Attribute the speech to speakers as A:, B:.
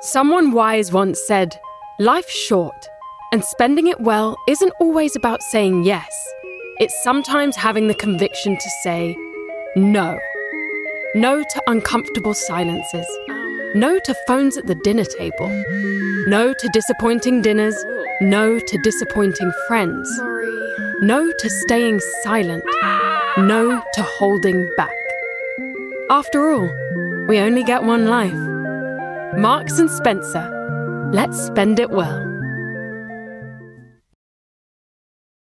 A: Someone wise once said, life's short, and spending it well isn't always about saying yes. It's sometimes having the conviction to say no. No to uncomfortable silences. No to phones at the dinner table. No to disappointing dinners. No to disappointing friends. No to staying silent. No to holding back. After all, we only get one life. Marks and Spencer, let's spend it well.